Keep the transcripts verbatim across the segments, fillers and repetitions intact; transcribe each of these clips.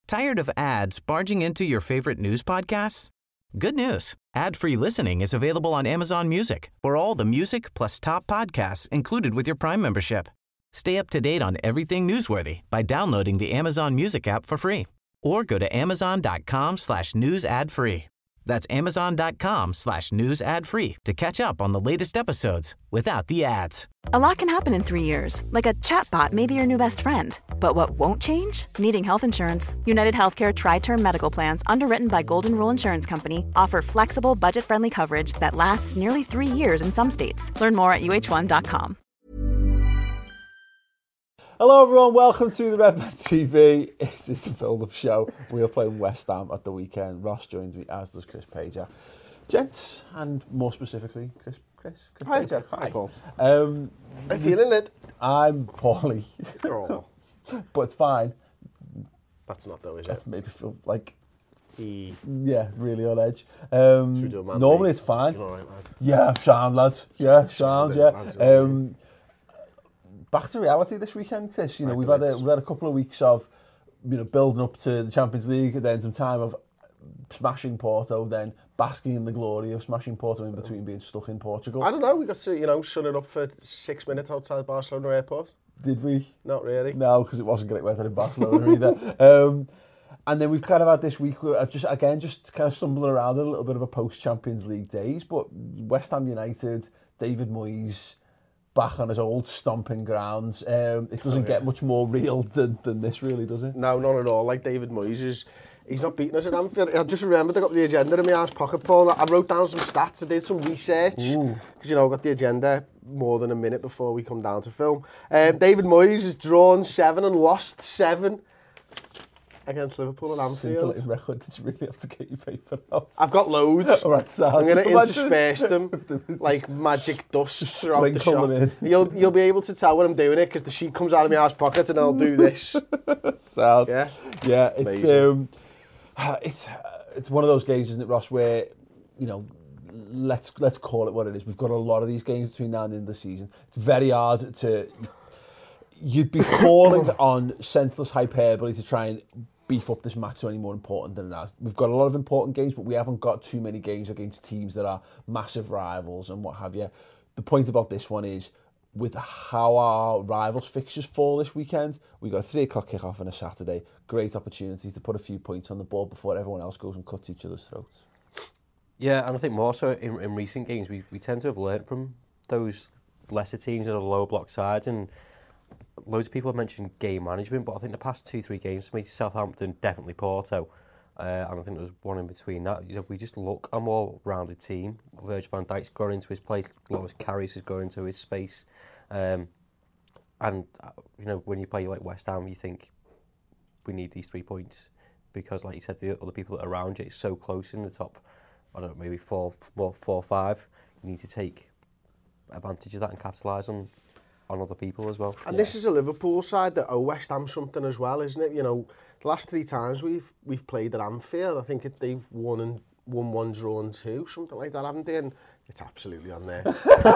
Tired of ads barging into your favorite news podcasts? Good news. Ad-free listening is available on Amazon Music for all the music plus top podcasts included with your Prime membership. Stay up to date on everything newsworthy by downloading the Amazon Music app for free or go to amazon.com slash news ad free. That's amazon.com slash news ad free to catch up on the latest episodes without the ads. A lot can happen in three years, like a chatbot may be your new best friend. But what won't change? Needing health insurance. United Healthcare Tri-Term Medical Plans, underwritten by Golden Rule Insurance Company, offer flexible, budget-friendly coverage that lasts nearly three years in some states. Learn more at U H one dot com. Hello everyone, welcome to the Redmen T V. It is the build-up show. We are playing West Ham at the weekend. Ross joins me, as does Chris Pager. Gents, and more specifically, Chris Chris, Chris Hi, Pager. Hi, Paul. Um, I'm feeling it. I'm poorly, Oh, but it's fine. that's not though, is That's it? made me feel like, He... yeah, really on edge. Um, Should we do a man normally league? it's fine. You all right, lad? Yeah, sound lads. Yeah, sound, Sound, yeah. lads, you know what I Um, back to reality this weekend, Chris. You know, Right, we've had a let's- we've had a couple of weeks of, you know, building up to the Champions League, and then some time of smashing Porto, then basking in the glory of smashing Porto in between being stuck in Portugal. I don't know, we got to, you know, sun it up for six minutes outside Barcelona airport. Did we? Not really. No, because it wasn't great weather in Barcelona either. Um, and then we've kind of had this week where I've just, again, just kind of stumbling around a little bit of a post-Champions League days, but West Ham United, David Moyes, back on his old stomping grounds. Um, it doesn't Oh, yeah. get much more real than, than this, really, does it? No, not at all. Like David Moyes is, he's not beating us at Anfield. I just remembered I got the agenda in my arse pocket, Paul. I wrote down some stats, I did some research. Because, you know, I got the agenda more than a minute before we come down to film. Um, David Moyes has drawn seven and lost seven against Liverpool at Anfield. Scintillating record, did you really have to get your paper off? I've got loads. All right, so I'm going to imagine- intersperse them like magic dust Just throughout the sprinkle shot. them in. You'll, you'll be able to tell when I'm doing it because the sheet comes out of my arse pocket and I'll do this. Sound. Yeah? Yeah, it's Amazing. um, it's it's one of those games, isn't it, Ross, where, you know, let's let's call it what it is. We've got a lot of these games between now and the end of the season. It's very hard to, you'd be falling on senseless hyperbole to try and beef up this match so any more important than it has. We've got a lot of important games, but we haven't got too many games against teams that are massive rivals and what have you. The point about this one is, with how our rivals' fixtures fall this weekend, we got a three o'clock kick-off on a Saturday. Great opportunity to put a few points on the board before everyone else goes and cuts each other's throats. Yeah, and I think more so in, in recent games, we, we tend to have learnt from those lesser teams and the lower block sides, and loads of people have mentioned game management, but I think the past two, three games for me, Southampton, definitely Porto, uh, and I think there was one in between that. You know, we just look a more rounded team. Virgil van Dijk's growing into his place, Loris Karius is growing into his space, um, and uh, you know, when you play like West Ham, you think we need these three points because, like you said, the other people that are around you, it's so close in the top. I don't know, maybe four, four, four, five. You need to take advantage of that and capitalise on on other people as well. And Yeah. this is a Liverpool side that owe West Ham something as well, isn't it? You know, the last three times we've we've played at Anfield, I think it, they've won and won one, drawn two, something like that, haven't they? And it's absolutely on there.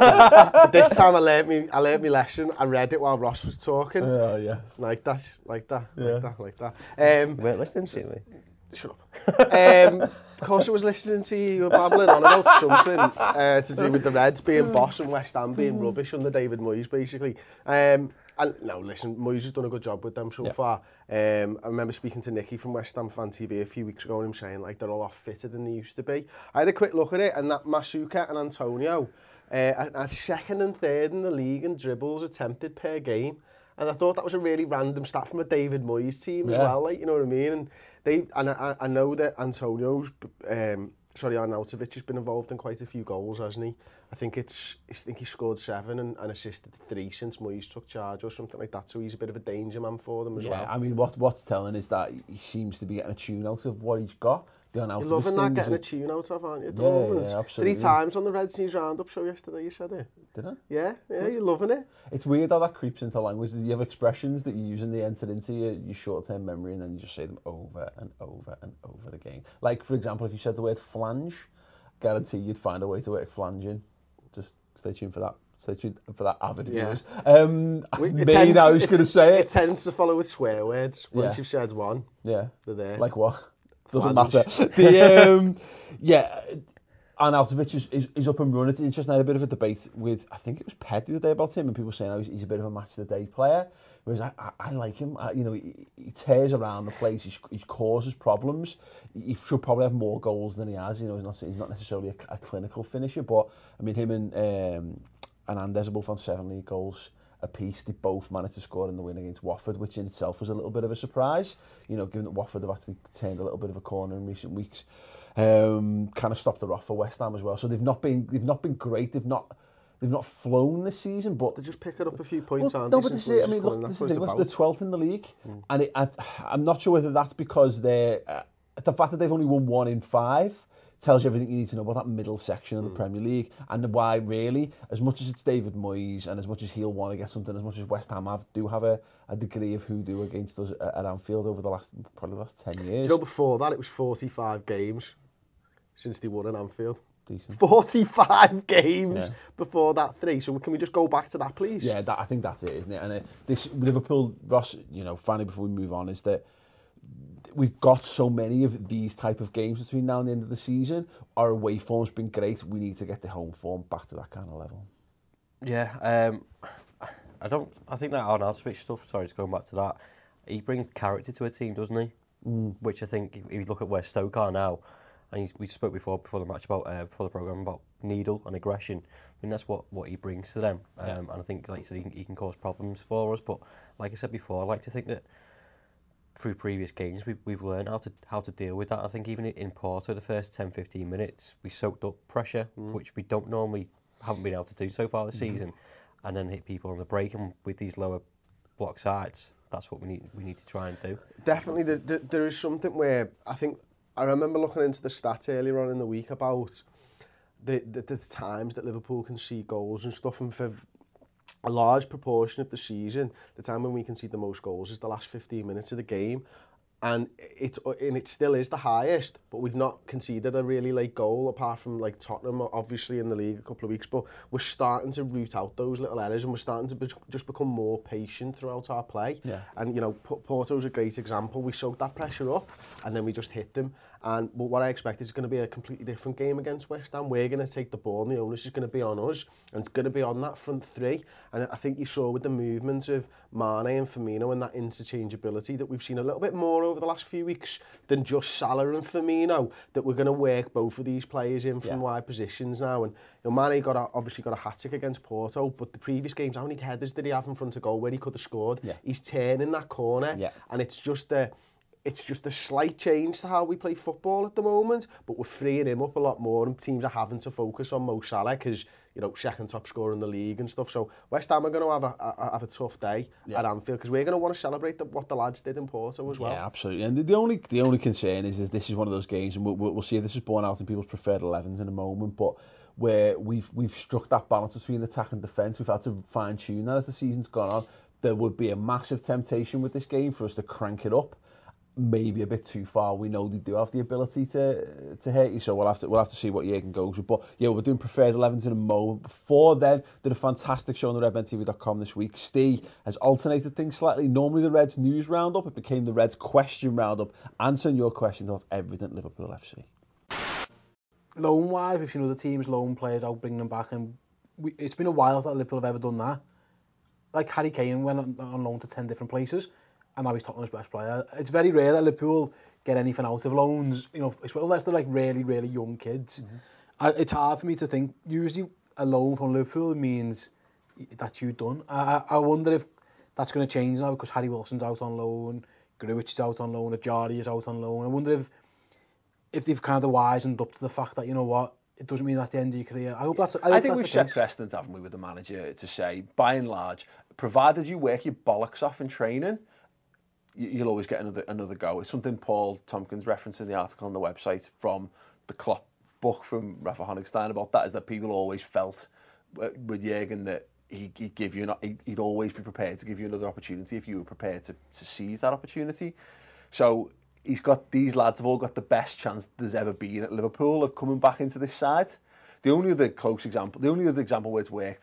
But this time I learnt me I learnt my lesson. I read it while Ross was talking. Oh, yes. Like that, like that, Yeah. like that, like that. Um, You weren't listening to me. Shut up. um, of course, I was listening to you, you were babbling on about something uh, to do with the Reds being boss and West Ham being rubbish under David Moyes, basically. Um, and no, listen, Moyes has done a good job with them so Yeah. far. Um, I remember speaking to Nicky from West Ham Fan T V a few weeks ago and him saying like they're a lot fitter than they used to be. I had a quick look at it, and that Masuka and Antonio uh, are second and third in the league in dribbles attempted per game. And I thought that was a really random stat from a David Moyes team as Yeah. well, like, you know what I mean? And they, and I, I know that Antonio's, um, sorry, Arnautovic has been involved in quite a few goals, hasn't he? I think it's, I think he scored seven and, and assisted three since Moyes took charge or something like that. So he's a bit of a danger man for them as Yeah, well. I mean, what what's telling is that he seems to be getting a tune out of what he's got. The You're Arnautovic loving that, thing getting a is tune out of, aren't you? at the Yeah, moment? yeah, absolutely. Three times on the Reds News Roundup show yesterday, you said it. Did I? Yeah, yeah, you're loving it. It's weird how that creeps into language. You have expressions that you use and they enter into your, your short-term memory, and then you just say them over and over and over again. Like, for example, if you said the word flange, guarantee you'd find a way to work flange in. Just stay tuned for that. Stay tuned for that avid Yeah. viewers. Um, We- it me, tends- I was it- going to say It it. tends to follow with swear words. Once Yeah. you've said one, Yeah. they're there. Like what? Doesn't Flange. matter. The um, yeah, Arnautovic is, is, is up and running. It's interesting. I had a bit of a debate with, I think it was Ped the other day about him, and people saying oh, he's, he's a bit of a match of the day player. Whereas I, I, I like him. I, you know, he, he tears around the place. He's, he causes problems. He should probably have more goals than he has. You know, he's not he's not necessarily a, a clinical finisher, but I mean, him and um, Hernandez are both on seven league goals apiece. They both managed to score in the win against Watford, which in itself was a little bit of a surprise. You know, given that Watford have actually turned a little bit of a corner in recent weeks, um, kind of stopped the off for West Ham as well. So they've not been they've not been great. They've not they've not flown this season, but They're just picking up a few points, well, aren't no, they? but since this is, I Lewis mean, has come look, in? this That's is what the it's thing. They're about. twelfth in the league, mm. and it, I, I'm not sure whether that's because they're uh, the fact that they've only won one in five tells you everything you need to know about that middle section of the mm. Premier League, and why really, as much as it's David Moyes and as much as he'll want to get something, as much as West Ham have, do have a, a degree of hoodoo against us at, at Anfield over the last probably the last ten years. Do you know, before that it was forty-five games since they won at Anfield. Decent. forty-five games Yeah. before that three. So can we just go back to that, please? Yeah, that, I think that's it, isn't it? And uh, this Liverpool, Ross, you know, finally before we move on, is that we've got so many of these type of games between now and the end of the season. Our away form's been great. We need to get the home form back to that kind of level. Yeah, um, I don't. I think that Arnautovic stuff. Sorry, just going back to that. He brings character to a team, doesn't he? Mm. Which I think, if you look at where Stoke are now, and he's, we spoke before before the match about uh, before the programme about needle and aggression. I mean, that's what, what he brings to them. Um, yeah. And I think, like you said, he can, he can cause problems for us. But like I said before, I like to think that through previous games, we've, we've learned how to how to deal with that. I think even in Porto, the first ten fifteen minutes, we soaked up pressure, mm. which we don't normally, haven't been able to do so far this mm-hmm. season, and then hit people on the break. And with these lower block sides, that's what we need we need to try and do. Definitely, the, the, there is something where I think, I remember looking into the stats earlier on in the week about the, the, the times that Liverpool can see goals and stuff, and for a large proportion of the season, the time when we can see the most goals is the last fifteen minutes of the game, and it's and it still is the highest, but we've not conceded a really late goal apart from like Tottenham obviously in the league a couple of weeks, but we're starting to root out those little errors, and we're starting to be, just become more patient throughout our play. Yeah. And you know, Porto's a great example. We soaked that pressure up and then we just hit them, and but what I expect is going to be a completely different game against West Ham. We're going to take the ball and the onus is going to be on us, and it's going to be on that front three. And I think you saw with the movements of Mane and Firmino and that interchangeability that we've seen a little bit more over the last few weeks than just Salah and Firmino, that we're going to work both of these players in from yeah. wide positions now. And you know, Mane got a, obviously got a hat-trick against Porto, but the previous games, how many headers did he have in front of goal where he could have scored? Yeah. He's turning that corner, yeah. and it's just a, it's just a slight change to how we play football at the moment, but we're freeing him up a lot more, and teams are having to focus on Mo Salah because, you know, second top scorer in the league and stuff. So West Ham are going to have a, a have a tough day yeah. at Anfield, because we're going to want to celebrate the, what the lads did in Porto as well. Yeah, absolutely. And the, the only the only concern is, is this is one of those games, and we'll, we'll see if this is borne out in people's preferred elevens in a moment, but where we've we've struck that balance between attack and defence. We've had to fine tune that as the season's gone on. There would be a massive temptation with this game for us to crank it up, maybe a bit too far. We know they do have the ability to to hurt you, so we'll have to we'll have to see what Jürgen goes with. But yeah, we're doing preferred elevens in a moment. Before then, did a fantastic show on the red men T V dot com this week. Steve has alternated things slightly. Normally the Reds news roundup, it became the Reds question roundup, answering your questions about everything Liverpool F C. Loan wise, we've seen other teams loan players out, bringing them back, and we, it's been a while that Liverpool have ever done that. Like Harry Kane went on, on loan to ten different places, and now he's Tottenham's best player. It's very rare that Liverpool get anything out of loans, you know, unless they're like really, really young kids. Mm-hmm. I, it's hard for me to think. Usually, a loan from Liverpool means that you're done. I, I wonder if that's going to change now, because Harry Wilson's out on loan, Grujic is out on loan, Ajari is out on loan. I wonder if if they've kind of wisened up to the fact that, you know what, it doesn't mean that's the end of your career. I hope that's. I, hope I think that's we've the set case. precedent, haven't we, with the manager, to say, by and large, provided you work your bollocks off in training, you'll always get another another go. It's something Paul Tompkins referenced in the article on the website from the Klopp book from Rafa Honigstein about that, is that people always felt with Jürgen that he, he'd give you an, he'd always be prepared to give you another opportunity if you were prepared to, to seize that opportunity. So he's got, these lads have all got the best chance there's ever been at Liverpool of coming back into this side. The only other close example, the only other example where it's worked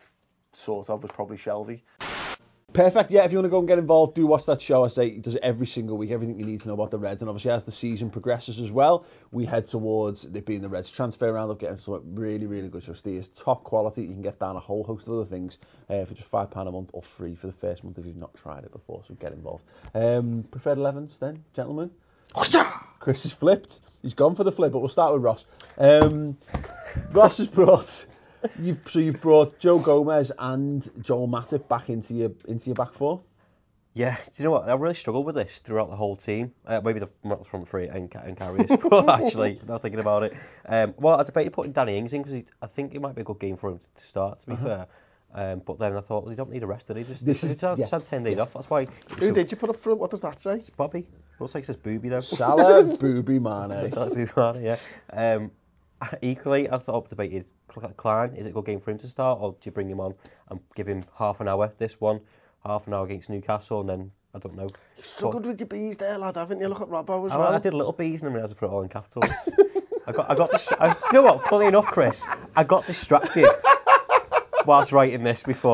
sort of, was probably Shelvey. Perfect. Yeah, if you want to go and get involved, do watch that show. I say he does it every single week, everything you need to know about the Reds. And obviously, as the season progresses as well, we head towards it being the Reds transfer roundup, getting some really, really good show. Steve's top quality. You can get down a whole host of other things uh, for just five pounds a month or free for the first month if you've not tried it before. So get involved. Um, preferred elevens then, gentlemen? Chris has flipped. He's gone for the flip, but we'll start with Ross. Um, Ross has brought... You've, so you've brought Joe Gomez and Joel Matip back into your into your back four? Yeah, do you know what? I really struggled with this throughout the whole team. Uh, maybe the front three and, and carriers, but actually, not thinking about it. Um, well, I debated putting Danny Ings in because I think it might be a good game for him to, to start, to be uh-huh. fair. Um, but then I thought, well, they don't need a rest, do they? Just, this is, just, yeah. just had ten days off, that's why. Who so, did you put up front? What does that say? It's Bobby. Looks like it says Booby, though. Salah, Booby, Mane. Salah, Booby, Mane, yeah. Um, Equally, I thought debated Klein. Is it a good game for him to start, or do you bring him on and give him half an hour? This one, half an hour against Newcastle, and then I don't know. You've struggled with your bees there, lad, haven't you? Look at Robbo as I, well. I did little bees, and then realised I put it all in capitals. I got, I got. Dis- I, you know what? Funny enough, Chris, I got distracted whilst writing this before.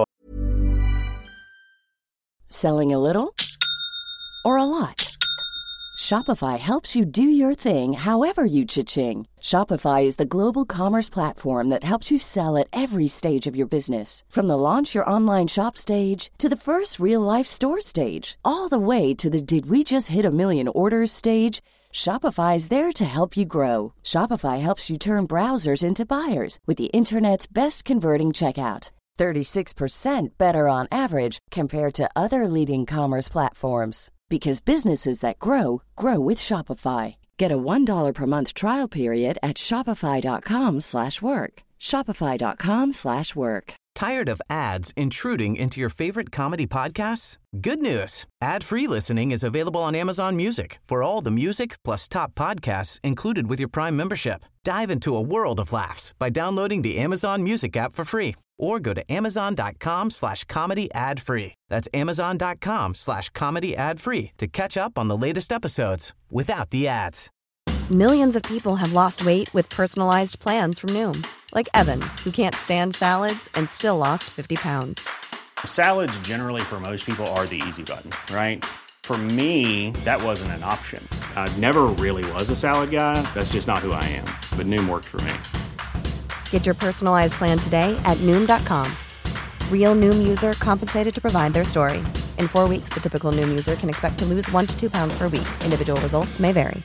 Selling a little or a lot? Shopify helps you do your thing however you cha-ching. Shopify is the global commerce platform that helps you sell at every stage of your business. From the launch your online shop stage to the first real-life store stage, all the way to the did we just hit a million orders stage. Shopify's there to help you grow. Shopify helps you turn browsers into buyers with the internet's best converting checkout. thirty-six percent better on average compared to other leading commerce platforms. Because businesses that grow, grow with Shopify. Get a one dollar per month trial period at shopify.com slash work. Shopify.com slash work. Tired of ads intruding into your favorite comedy podcasts? Good news. Ad-free listening is available on Amazon Music for all the music plus top podcasts included with your Prime membership. Dive into a world of laughs by downloading the Amazon Music app for free or go to amazon.com slash comedy ad free. That's amazon.com slash comedy ad free to catch up on the latest episodes without the ads. Millions of people have lost weight with personalized plans from Noom. Like Evan, who can't stand salads and still lost fifty pounds. Salads generally for most people are the easy button, right? For me, that wasn't an option. I never really was a salad guy. That's just not who I am. But Noom worked for me. Get your personalized plan today at Noom dot com. Real Noom user compensated to provide their story. In four weeks, the typical Noom user can expect to lose one to two pounds per week. Individual results may vary.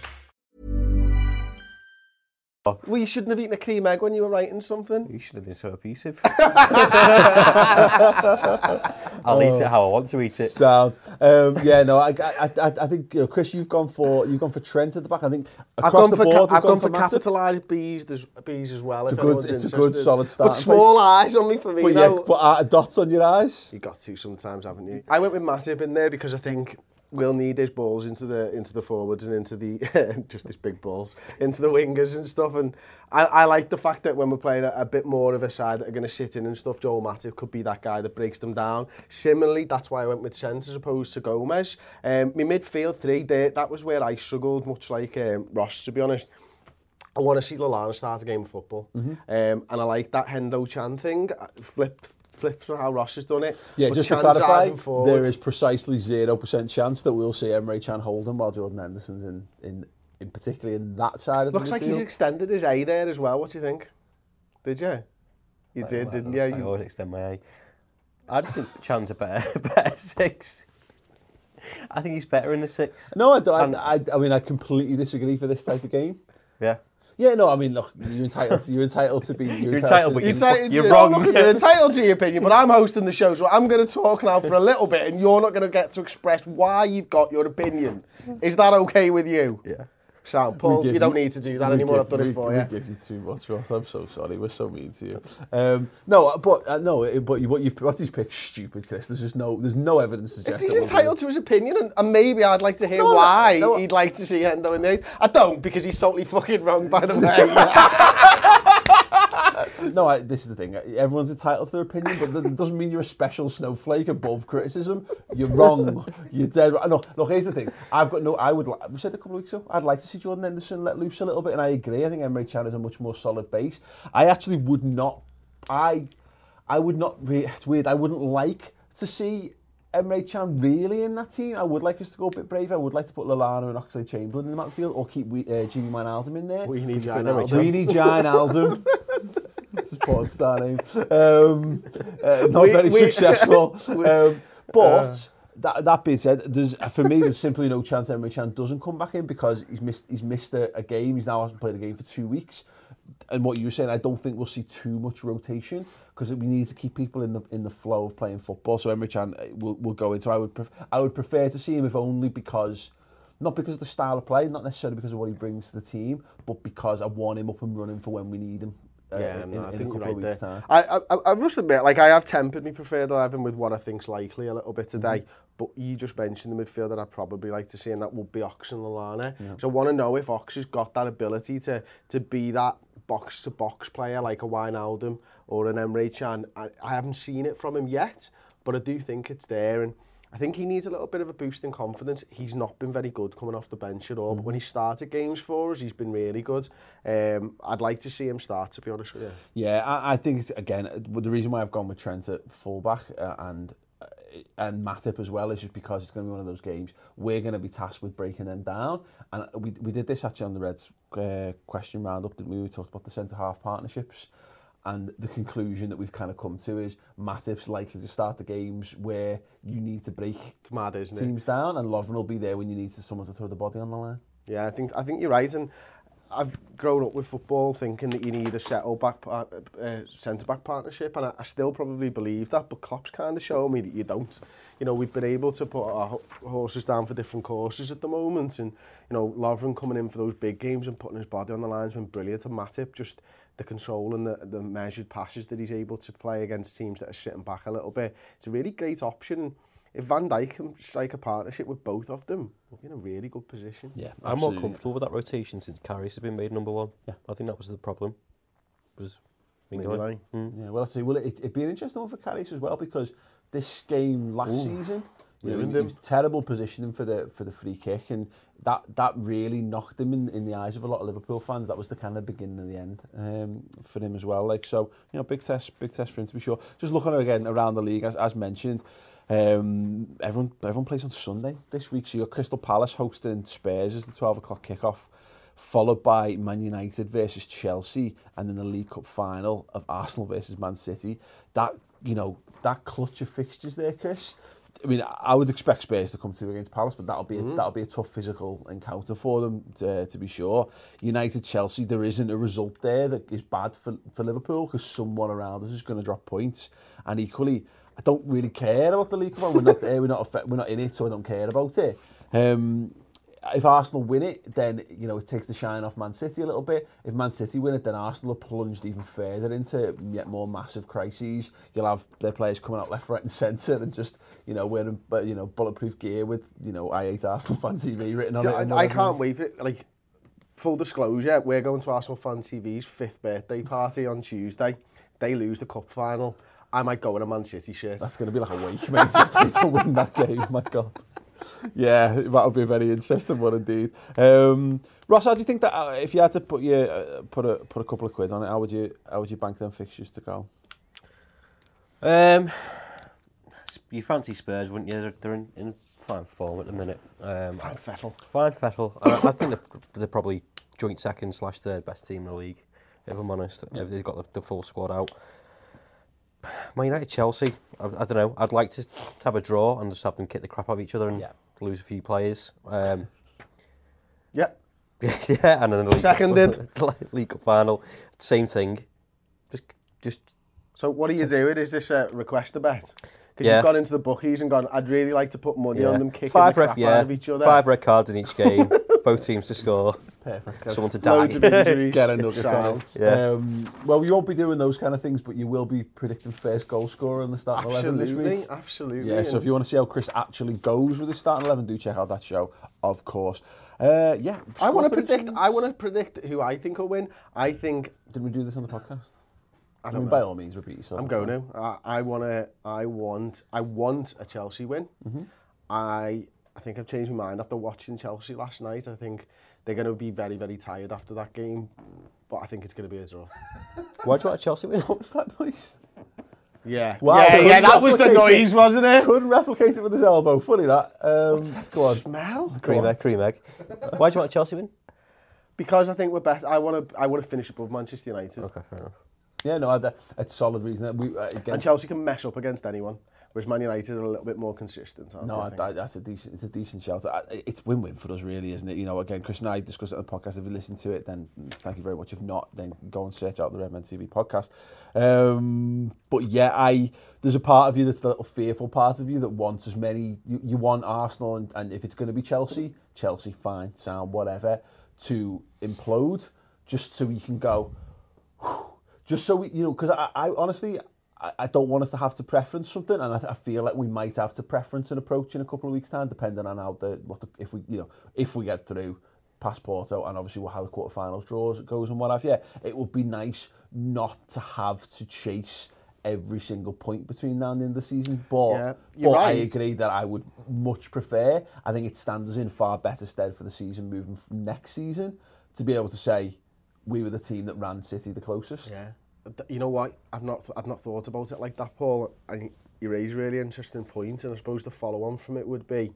Well, you shouldn't have eaten a cream egg when you were writing something. You should have been so abusive. I'll oh, eat it how I want to eat it. Sound. Um, yeah, no, I, I, I, I think you know, Chris, you've gone for you've gone for Trent at the back. I think across I've gone the for board, ca- I've gone, gone for, for capitalised bees. There's bees as well. It's if a good, it's a good solid start. But small eyes only for me. But though. yeah, put uh, dots on your eyes. You got to sometimes, haven't you? I went with Matip in there because I think we'll need his balls into the into the forwards and into the just this big balls into the wingers and stuff. And I, I like the fact that when we're playing a, a bit more of a side that are going to sit in and stuff, Joel Matip could be that guy that breaks them down. Similarly, that's why I went with Trent as opposed to Gomez. Um, my midfield three, there, that was where I struggled, much like um, Ross, to be honest. I want to see Lallana start a game of football, mm-hmm. um, and I like that Hendo Chan thing. Flipped. Flipped from how Ross has done it. Yeah, but just Chan's to clarify, forward, there is precisely zero percent chance that we'll see Emre Can hold him while Jordan Henderson's in, in, in particularly in that side of Looks the like midfield. He's extended his A there as well. What do you think? Did you? You I, did, I, didn't I, you? I always extend my A. I just think Chan's a better, better six. I think he's better in the six. No, I, don't, I, I, I mean, I completely disagree for this type of game. Yeah. Yeah, no, I mean, look, you're entitled to, you're entitled to be... You're, you're entitled, entitled but to, you're, you're wrong. Look, you're entitled to your opinion, but I'm hosting the show, so I'm going to talk now for a little bit, and you're not going to get to express why you've got your opinion. Is that okay with you? Yeah. Sam, Paul, you don't need to do that anymore. Give, I've done we, it for we you. We give you too much, Ross. I'm so sorry. We're so mean to you. Um, no, but uh, no, but you, what you've what he's picked stupid, Chris. There's just no, there's no evidence to suggest. He's entitled to his opinion, and, and maybe I'd like to hear no, why no, no. he'd like to see Hendo in these. I don't, because he's totally fucking wrong, by the way. No, I, this is the thing. Everyone's entitled to their opinion, but that doesn't mean you're a special snowflake above criticism. You're wrong. You're dead wrong. No, look, here's the thing. I've got no... I would... We said a couple of weeks ago, I'd like to see Jordan Henderson let loose a little bit, and I agree. I think Emre Can is a much more solid base. I actually would not... I... I would not, re it's weird, I wouldn't like to see Emre Can really in that team. I would like us to go a bit brave. I would like to put Lallana and Oxlade-Chamberlain in the midfield, or keep uh, Jimmy Wijnaldum in there. We need Wijnaldum. We need Wijnaldum. That's a porn star name. Um, uh, not we, very we, successful. We, um, but uh, that that being said, there's for me there's simply no chance Emre Can doesn't come back in because he's missed he's missed a, a game. He's now hasn't played a game for two weeks. And what you were saying, I don't think we'll see too much rotation because we need to keep people in the in the flow of playing football. So Emre Can will will go into. I would pref I would prefer to see him if only because. Not because of the style of play, not necessarily because of what he brings to the team, but because I want him up and running for when we need him. Uh, yeah, in, no, I in think a couple you're right of weeks' there. time. I, I, I must admit, like I have tempered my preferred eleven with what I think's likely a little bit today. Mm-hmm. But you just mentioned the midfield that I'd probably like to see, and that would be Ox and Lallana. Yeah. So I want to know if Ox has got that ability to to be that box to box player like a Wijnaldum or an Emre Can. I, I haven't seen it from him yet, but I do think it's there, and I think he needs a little bit of a boost in confidence. He's not been very good coming off the bench at all, mm. but when he started games for us, he's been really good. Um, I'd like to see him start, to be honest with you. Yeah, I, I think, it's, again, the reason why I've gone with Trent at fullback uh, and uh, and Matip as well is just because it's going to be one of those games we're going to be tasked with breaking them down. And we, we did this actually on the Reds uh, question roundup, didn't we? We talked about the centre-half partnerships. And the conclusion that we've kind of come to is Matip's likely to start the games where you need to break it's mad, isn't teams it? down, and Lovren will be there when you need to, someone to throw the body on the line. Yeah, I think I think you're right, and I've grown up with football thinking that you need a settle back uh, centre back partnership, and I, I still probably believe that, but Klopp's kind of showing me that you don't. You know, we've been able to put our horses down for different courses at the moment, and you know, Lovren coming in for those big games and putting his body on the line has been brilliant. And Matip, just the control and the, the measured passes that he's able to play against teams that are sitting back a little bit, it's a really great option. If Van Dijk can strike a partnership with both of them, we'll be in a really good position. Yeah, I'm absolutely. more comfortable with that rotation since Karius has been made number one. Yeah, I think that was the problem. Was mm. Yeah, well, I'll see. Well, it, it'd be an interesting one for Karius as well because this game last Ooh. season, you know, he, he was terrible positioning for the for the free kick, and that that really knocked him in, in the eyes of a lot of Liverpool fans. That was the kind of beginning of the end um, for him as well. Like so, you know, big test, big test for him to be sure. Just looking again around the league, as, as mentioned. Um, everyone, everyone plays on Sunday this week. So you got Crystal Palace hosting Spurs as the twelve o'clock kickoff, followed by Man United versus Chelsea, and then the League Cup final of Arsenal versus Man City. That you know, that clutch of fixtures there, Chris. I mean, I would expect Spurs to come through against Palace, but that'll be a, mm. that'll be a tough physical encounter for them to, to be sure. United Chelsea, there isn't a result there that is bad for for Liverpool because someone around us is going to drop points, and equally. I don't really care about the League Cup. We're not there. We're not. We're not in it, so I don't care about it. Um, if Arsenal win it, then you know it takes the shine off Man City a little bit. If Man City win it, then Arsenal are plunged even further into yet more massive crises. You'll have their players coming out left, right, and centre, and just you know wearing you know bulletproof gear with you know I hate Arsenal Fan T V written on I, it. I can't wait for it. Like full disclosure, we're going to Arsenal Fan T V's fifth birthday party on Tuesday. They lose the cup final. I might go in a Man City shirt. That's going to be like a week, mate, if they don't win that game. My God. Yeah, that'll be a very interesting one indeed. Um, Ross, how do you think that uh, if you had to put your uh, put a put a couple of quid on it, how would you how would you bank them fixtures to go? Um, you fancy Spurs, wouldn't you? They're, they're in, in fine form at the minute. Um, fine Vettel. Fine Vettel. I, I think they're, they're probably joint second slash third best team in the league. If I'm honest, yeah. They've got the, the full squad out. Man United, Chelsea, I, I don't know. I'd like to, to have a draw and just have them kick the crap out of each other and yeah. lose a few players. Um, yeah. yeah, and then the Seconded. League Cup final, same thing. Just, just. So what are you doing? Is this a request a bet? Because yeah. you've gone into the bookies and gone, I'd really like to put money yeah. on them kicking five the ref, crap yeah. out of each other. Five red cards in each game, both teams to score. Perfect. Someone to die. Loads of injuries. Get a nugget out. Yeah. Um, well, you won't be doing those kind of things, but you will be predicting first goal scorer in the starting eleven this week. Absolutely. Yeah, so if you want to see how Chris actually goes with his starting eleven, do check out that show, of course. Uh, yeah. I want to predict. I want to predict who I think will win. I think. Did we do this on the podcast? I, I mean, mean, by all means, repeat yourself. I'm going to. I, I want to. I want. I want a Chelsea win. Mm-hmm. I. I think I've changed my mind after watching Chelsea last night. I think they're going to be very, very tired after that game, but I think it's going to be a draw. Why do you want a Chelsea win? What was that noise? Yeah. Wow, yeah, couldn't yeah, that was the replicate noise, it. wasn't it? Couldn't replicate it with his elbow. Funny that. Um, What's that go on. smell? Cream egg, cream egg. Why do you want Chelsea win? Because I think we're better. I want to. I want to finish above Manchester United. Okay, fair enough. Yeah, no, it's a solid reason. We, uh, again, And Chelsea can mess up against anyone, whereas Man United are a little bit more consistent. Aren't no, they, I that, that's a decent. It's a decent shout. It's win-win for us, really, isn't it? You know, again, Chris and I discussed it on the podcast. If you listen to it, then thank you very much. If not, then go and search out the Redmen T V podcast. Um, but yeah, I there's a part of you that's the little fearful part of you that wants as many. You, you want Arsenal, and, and if it's going to be Chelsea, Chelsea, fine, sound, whatever, to implode, just so we can go. Whew, just so we, you know, because I, I honestly, I, I don't want us to have to preference something, and I, I feel like we might have to preference an approach in a couple of weeks' time, depending on how the what the, if we, you know, if we get through past Porto, and obviously how the quarterfinals draws goes and what have you. It would be nice not to have to chase every single point between now and the end of the season, but, Yeah, but you're I right. agree that I would much prefer. I think it stands us in far better stead for the season moving from next season to be able to say we were the team that ran City the closest. Yeah. You know what? I've not I've not thought about it like that, Paul. And you raise a really interesting point, and I suppose the follow-on from it would be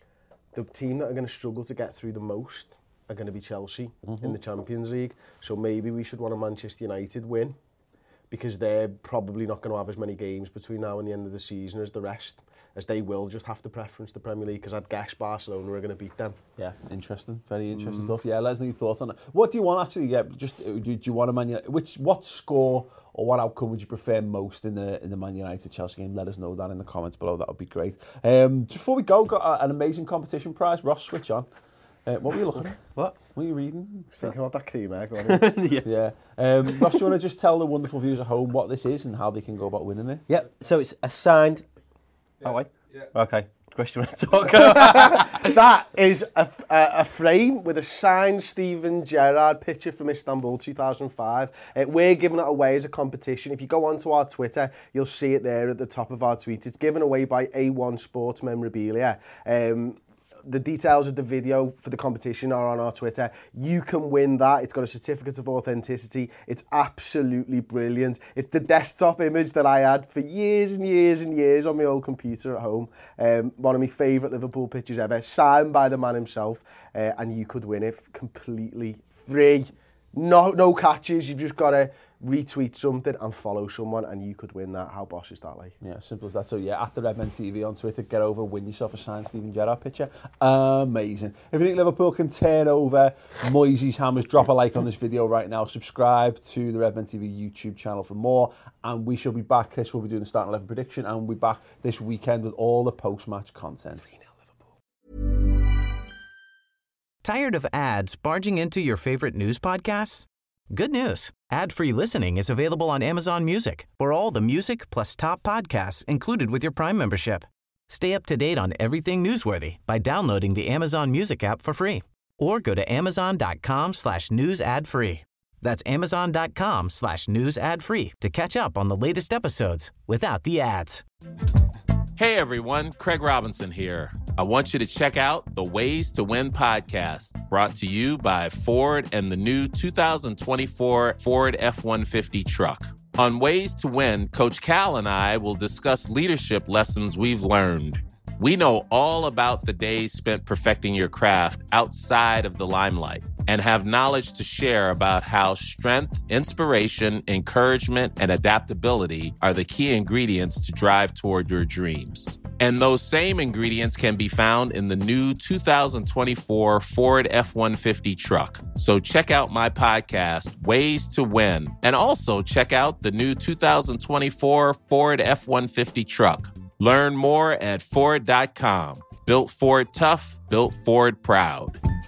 the team that are going to struggle to get through the most are going to be Chelsea mm-hmm. in the Champions League. So maybe we should want a Manchester United win, because they're probably not going to have as many games between now and the end of the season as the rest, as they will just have to preference the Premier League, because I'd guess Barcelona are going to beat them. Yeah, interesting. Very interesting Mm. stuff. Yeah, let us know your thoughts on it. What do you want actually? Yeah, just do, do you want a Man United? Which what score or what outcome would you prefer most in the in the Man United Chelsea game? Let us know that in the comments below. That would be great. Um, before we go, got a, an amazing competition prize. Ross, switch on. Uh, what were you looking at? What? What were you reading? Thinking about that cream egg, wasn't yeah. Yeah. Um, Ross, do you want to just tell the wonderful viewers at home what this is and how they can go about winning it? Yep. So it's a signed. Yeah. Oh, wait. Yeah. Okay. Chris, do you want to talk about That is a, a, a frame with a signed Steven Gerrard picture from Istanbul two thousand five. Uh, we're giving it away as a competition. If you go onto our Twitter, you'll see it there at the top of our tweet. It's given away by A one Sports Memorabilia. Um, The details of the video for the competition are on our Twitter. You can win that. It's got a certificate of authenticity. It's absolutely brilliant. It's the desktop image that I had for years and years and years on my old computer at home. Um, one of my favourite Liverpool pictures ever, signed by the man himself, uh, and you could win it completely free. No, no catches. You've just got to retweet something and follow someone, and you could win that. How boss is that, like? Yeah, simple as that. So yeah, at the Redmen T V on Twitter, get over, win yourself a signed Steven Gerrard picture. Amazing. If you think Liverpool can turn over Moyes' hammers, drop a like on this video right now. Subscribe to the Redmen T V YouTube channel for more, and we shall be back. Chris will be doing the starting eleven prediction, and we'll be back this weekend with all the post-match content. Tired of ads barging into your favorite news podcasts? Good news. Ad-free listening is available on Amazon Music for all the music plus top podcasts included with your Prime membership. Stay up to date on everything newsworthy by downloading the Amazon Music app for free or go to amazon.com slash news ad free. That's amazon.com slash news ad free to catch up on the latest episodes without the ads. Hey everyone, Craig Robinson here. I want you to check out the Ways to Win podcast, brought to you by Ford and the new two thousand twenty-four Ford F one fifty truck. On Ways to Win, Coach Cal and I will discuss leadership lessons we've learned. We know all about the days spent perfecting your craft outside of the limelight and have knowledge to share about how strength, inspiration, encouragement, and adaptability are the key ingredients to drive toward your dreams. And those same ingredients can be found in the new two thousand twenty-four Ford F one fifty truck. So check out my podcast, Ways to Win, and also check out the new two thousand twenty-four Ford F one fifty truck. Learn more at Ford dot com. Built Ford tough, built Ford proud.